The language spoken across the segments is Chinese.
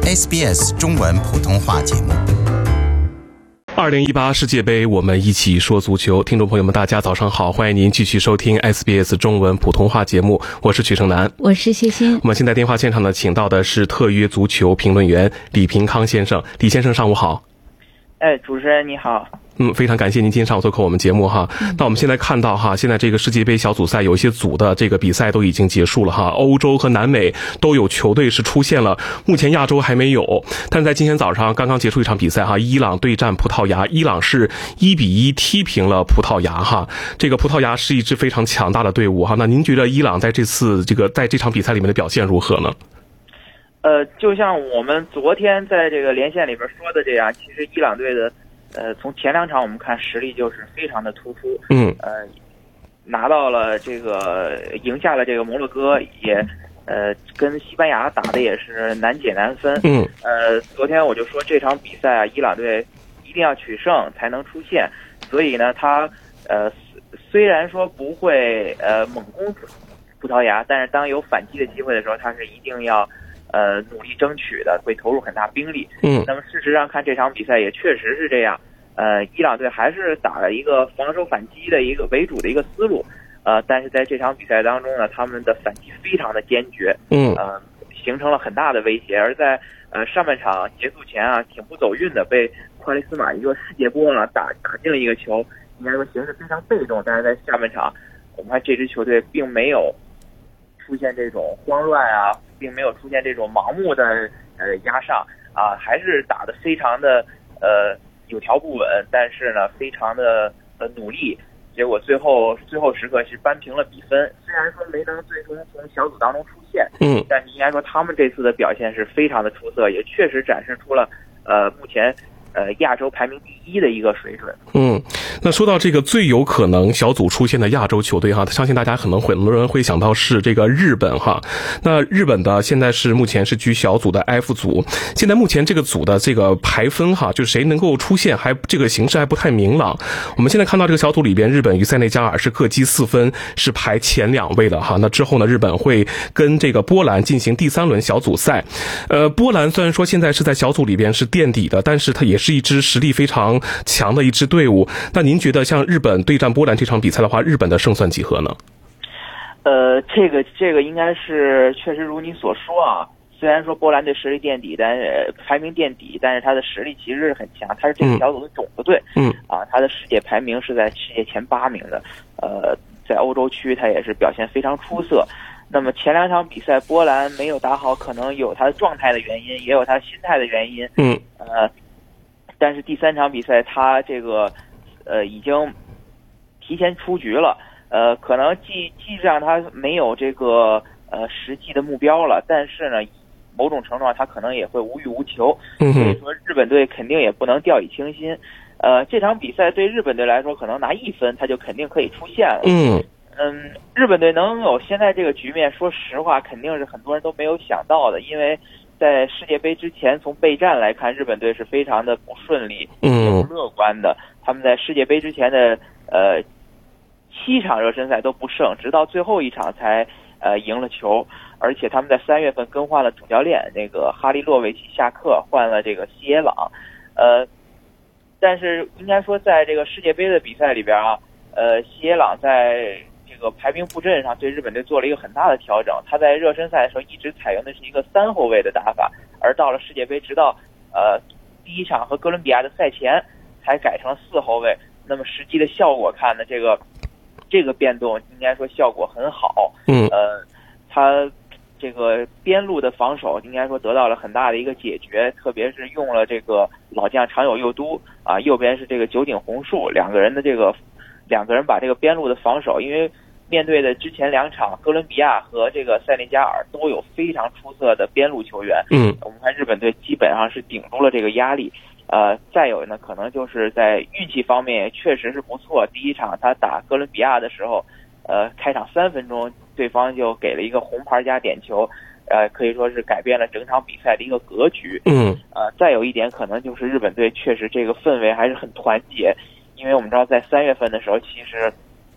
SBS 中文普通话节目。 2018世界杯，我们一起说足球。听众朋友们，大家早上好，欢迎您继续收听 SBS 中文普通话节目，我是曲胜男， 我是谢欣。 我们现在电话现场呢，请到的是特约足球评论员李平康先生。李先生，上午好。 主持人你好。 非常感谢您今天上午做客我们节目哈。那我们现在看到哈，现在这个世界杯小组赛有一些组的这个比赛都已经结束了哈，欧洲和南美都有球队是出现了，目前亚洲还没有。但在今天早上刚刚结束一场比赛哈，伊朗对战葡萄牙，伊朗是1-1踢平了葡萄牙哈。这个葡萄牙是一支非常强大的队伍哈。那您觉得伊朗在这场比赛里面的表现如何呢？ 就像我们昨天在这个连线里边说的这样，其实伊朗队的从前两场我们看实力就是非常的突出，拿到了这个赢下了这个摩洛哥，也跟西班牙打的也是难解难分。昨天我就说这场比赛啊，伊朗队一定要取胜才能出线，所以呢，他虽然说不会猛攻葡萄牙，但是当有反击的机会的时候，他是一定要努力争取的，会投入很大兵力。那么事实上看这场比赛也确实是这样。伊朗队还是打了一个防守反击的一个为主的一个思路。但是在这场比赛当中呢，他们的反击非常的坚决。形成了很大的威胁。而在上半场结束前啊，挺不走运的，被夸雷斯马一个世界波呢打进了一个球，应该说形势非常被动。但是在下半场，我们看这支球队并没有出现这种慌乱啊，并没有出现这种盲目的压上啊，还是打得非常的有条不紊，但是呢非常的努力。结果最后时刻是扳平了比分，虽然说没能最终从小组当中出现，但是应该说他们这次的表现是非常的出色，也确实展示出了目前亚洲排名第一的一个水准。 那说到这个最有可能小组出现的亚洲球队哈，相信大家可能很多人会想到是这个日本哈。那日本的现在是目前是居小组的 F 组，现在目前这个组的这个排分哈，就是谁能够出现这个形势还不太明朗。我们现在看到这个小组里边，日本与塞内加尔是各积4分，是排前2位的哈。那之后呢，日本会跟这个波兰进行第3轮小组赛。波兰虽然说现在是在小组里边是垫底的，但是它也是一支实力非常强的一支队伍。那您觉得像日本对战波兰这场比赛的话，日本的胜算几何呢？ 这个应该是确实如你所说啊。虽然说波兰队实力垫底，但是排名垫底，但是他的实力其实是很强，他是这个小组的种子队。他的世界排名是在世界前8名的。在欧洲区他也是表现非常出色。那么前2场比赛波兰没有打好，可能有他的状态的原因，也有他心态的原因。但是第3场比赛他这个已经提前出局了。可能既让他没有这个实际的目标了，但是呢某种程度上他可能也会无欲无求。所以说日本队肯定也不能掉以轻心。这场比赛对日本队来说，可能拿1分他就肯定可以出线了。日本队能有现在这个局面，说实话肯定是很多人都没有想到的。因为在世界杯之前，从备战来看，日本队是非常的不顺利，也不乐观的。他们在世界杯之前的7场热身赛都不胜，直到最后一场才赢了球。而且他们在3月份更换了主教练，那个哈利洛维奇下课，换了这个西耶朗。但是应该说在这个世界杯的比赛里边啊，西耶朗在这个排兵布阵上对日本队做了一个很大的调整。他在热身赛的时候一直采用的是一个3后卫的打法，而到了世界杯，直到第1场和哥伦比亚的赛前才改成了4后卫。那么实际的效果看呢，这个变动应该说效果很好。他这个边路的防守应该说得到了很大的一个解决，特别是用了这个老将长友佑都啊，右边是这个酒井宏树，两个人把这个边路的防守，因为面对的之前2场哥伦比亚和这个塞内加尔都有非常出色的边路球员。我们看日本队基本上是顶住了这个压力。再有呢，可能就是在运气方面也确实是不错。第1场他打哥伦比亚的时候，开场3分钟对方就给了一个红牌加点球，可以说是改变了整场比赛的一个格局。再有一点可能就是日本队确实这个氛围还是很团结，因为我们知道在3月份的时候，其实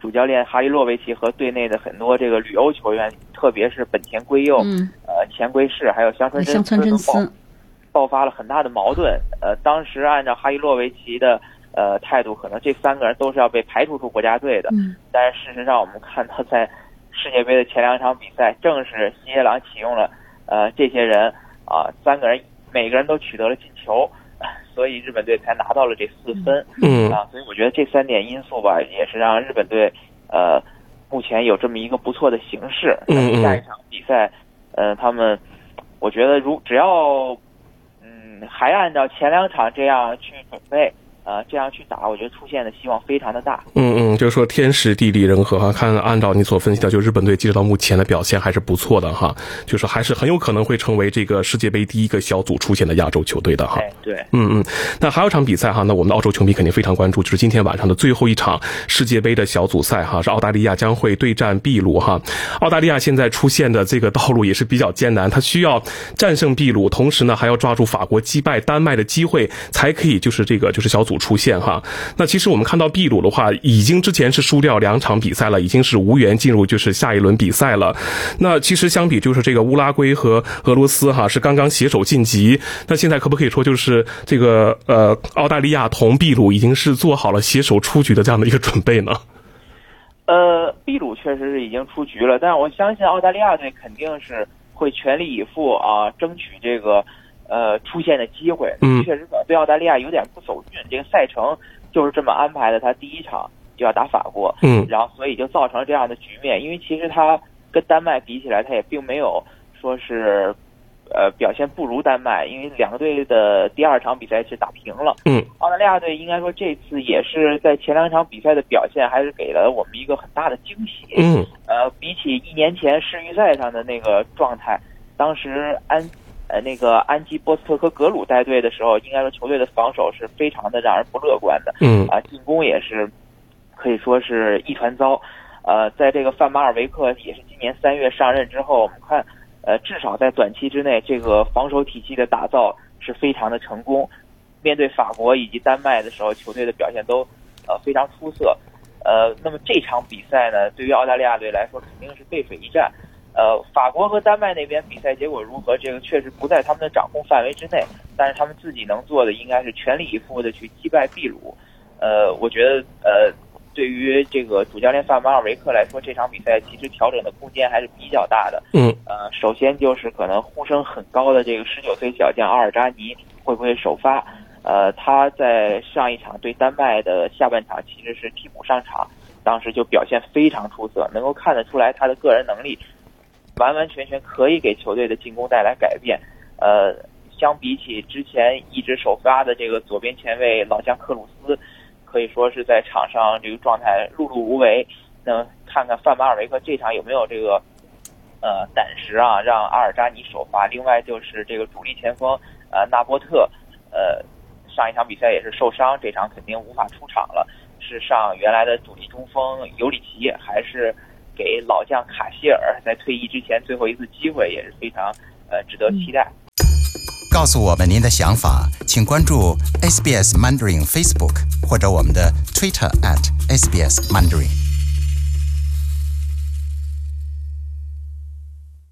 主教练哈利洛维奇和队内的很多这个旅欧球员，特别是本田圭佑、前圭市还有香川真司爆发了很大的矛盾。当时按照哈利洛维奇的态度，可能这3个人都是要被排除出国家队的。但是事实上我们看到在世界杯的前2场比赛，正是西耶郎启用了这些人啊，3个人每个人都取得了进球，所以日本队才拿到了这4分。所以我觉得这3点因素吧，也是让日本队目前有这么一个不错的形势。下一场比赛，他们我觉得只要还按照前2场这样去准备。这样去打，我觉得出现的希望非常的大。 就是说天时地利人和哈，看按照你所分析的，就日本队截止到目前的表现还是不错的哈，就是还是很有可能会成为这个世界杯第一个小组出现的亚洲球队的哈。 对， 那还有场比赛哈，那我们的澳洲球迷肯定非常关注，就是今天晚上的最后一场世界杯的小组赛哈，是澳大利亚将会对战秘鲁哈。澳大利亚现在出现的这个道路也是比较艰难，他需要战胜秘鲁，同时呢还要抓住法国击败丹麦的机会，才可以就是小组出现哈。那其实我们看到秘鲁的话，已经之前是输掉2场比赛了，已经是无缘进入就是下一轮比赛了。那其实相比就是这个乌拉圭和俄罗斯哈，是刚刚携手晋级。那现在可不可以说就是这个澳大利亚同秘鲁已经是做好了携手出局的这样的一个准备呢？ 秘鲁确实是已经出局了，但是我相信澳大利亚队肯定是会全力以赴啊，争取这个出现的机会。确实对澳大利亚有点不走运，这个赛程就是这么安排的，他第1场就要打法国，然后所以就造成了这样的局面。因为其实他跟丹麦比起来，他也并没有说是表现不如丹麦，因为2个队的第2场比赛是打平了。澳大利亚队应该说这次也是在前2场比赛的表现还是给了我们一个很大的惊喜。比起1年前世预赛上的那个状态，当时那个安基波斯特科格鲁带队的时候，应该说球队的防守是非常的让人不乐观的。进攻也是可以说是一团糟。在这个范马尔维克也是今年3月上任之后，我们看至少在短期之内，这个防守体系的打造是非常的成功。面对法国以及丹麦的时候，球队的表现都非常出色。那么这场比赛呢，对于澳大利亚队来说肯定是背水一战。法国和丹麦那边比赛结果如何，这个确实不在他们的掌控范围之内，但是他们自己能做的应该是全力以赴的去击败秘鲁。我觉得对于这个主教练范马尔维克来说，这场比赛其实调整的空间还是比较大的。首先就是可能呼声很高的这个19岁小将阿尔扎尼会不会首发？他在上一场对丹麦的下半场其实是替补上场，当时就表现非常出色，能够看得出来他的个人能力完完全全可以给球队的进攻带来改变。相比起之前一直首发的这个左边前卫老将克鲁斯，可以说是在场上这个状态碌碌无为。那看看范马尔维克这场有没有这个胆识啊，让阿尔扎尼首发。另外就是这个主力前锋纳波特，上一场比赛也是受伤，这场肯定无法出场了，是上原来的主力中锋尤里奇，还是给老将卡希尔在退役之前最后一次机会，也是非常值得期待。 告诉我们您的想法，请关注 SBS Mandarin Facebook 或者我们的 Twitter @SBS Mandarin。